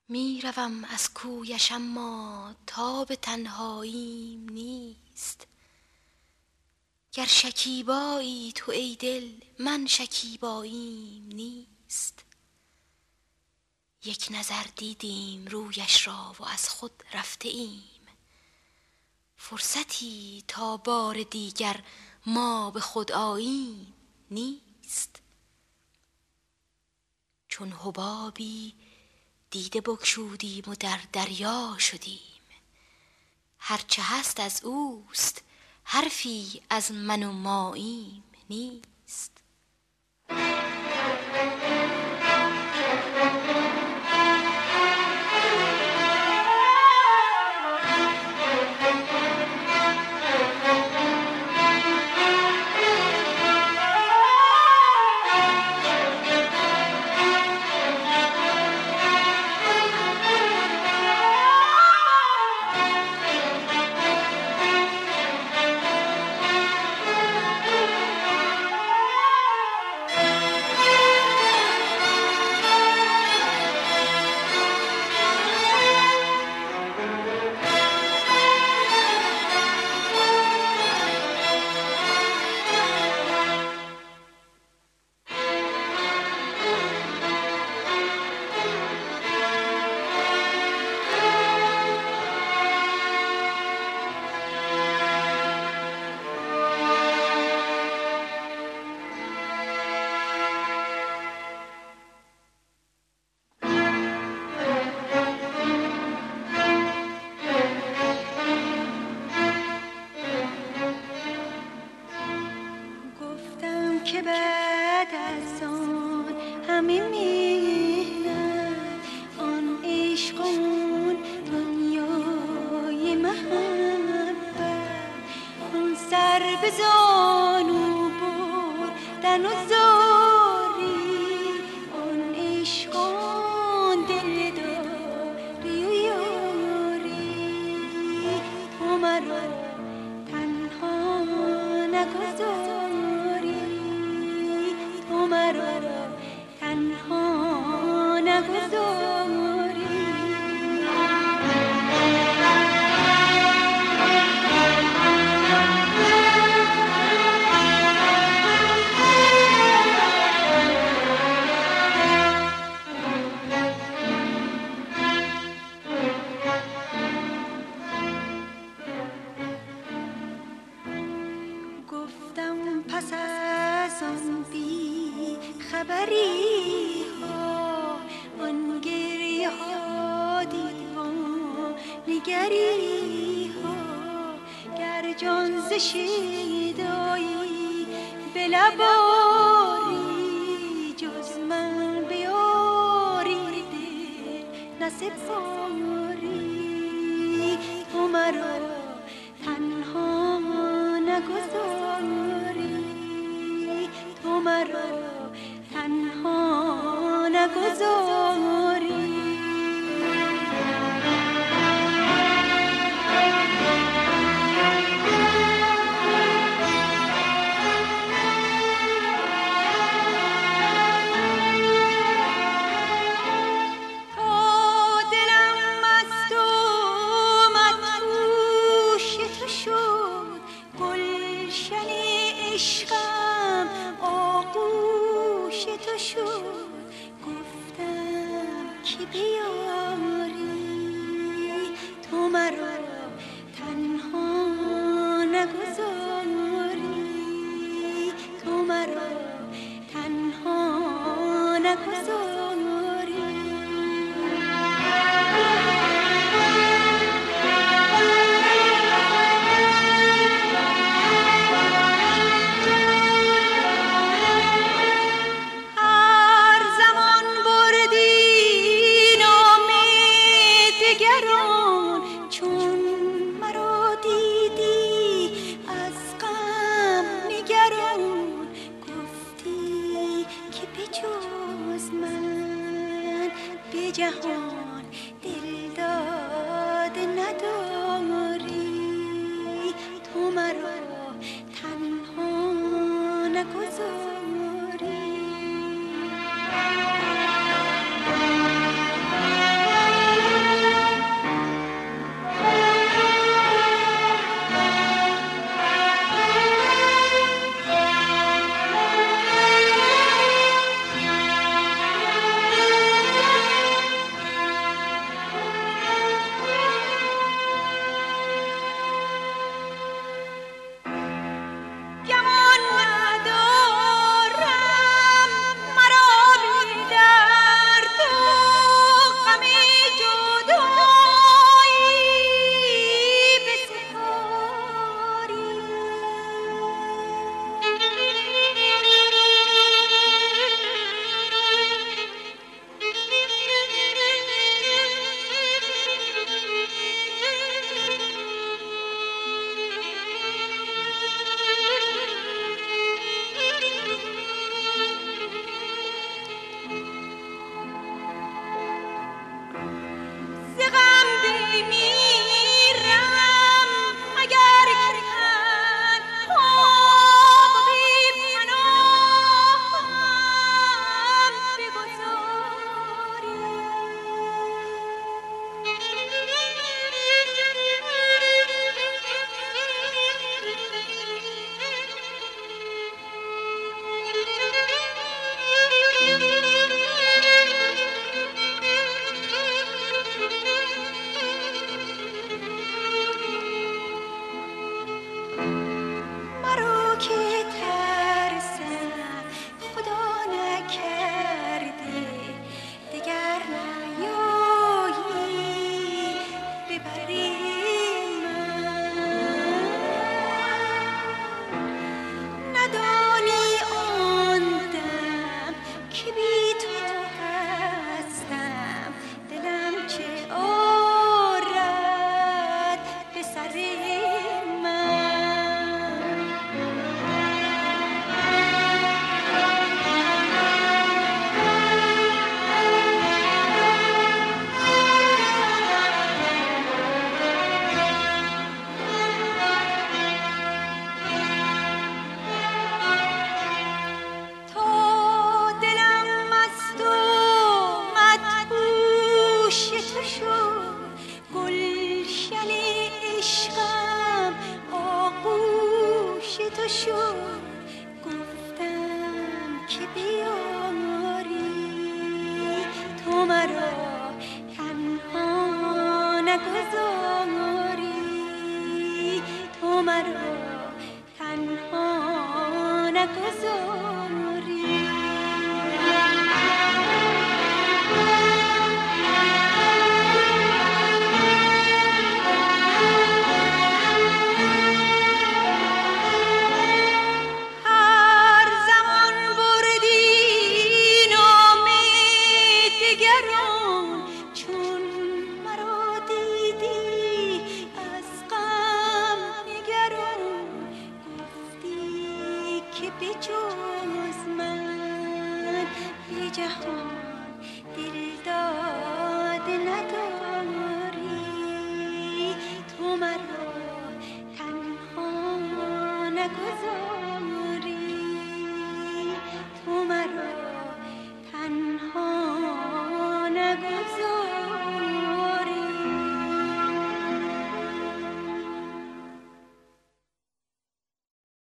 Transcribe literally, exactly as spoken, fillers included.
می روم از کویش اما تاب تنهاییم نیست. گر شکیبایی تو ای دل من شکیباییم نیست. یک نظر دیدیم رویش را و از خود رفته ایم. فرصتی تا بار دیگر ما به خود آییم نیست. چون حبابی دیده بگشودیم و در دریا شدیم. هرچه هست از اوست، حرفی از من و ماییم نیست. که بعد از آن همه می‌رد، آن عشق و اون دنیای محبت، اون سر به زانو بردن و زاری، آن عشق و آن دلداری و یاری، تو مرا تنها نگذار، مرا تنها نگذاری. گفتم پس از آن بی خبری ها، آن گریه ها، دیوانگری ها، گر جان ز شیدایی به لب آری، جز من بیاری دل نسپاری، تو مرا تنها نگذاری، تو مرا تنها نگذاری. جهان دل داده نداری، تو مرا تنها نگذاری. جهان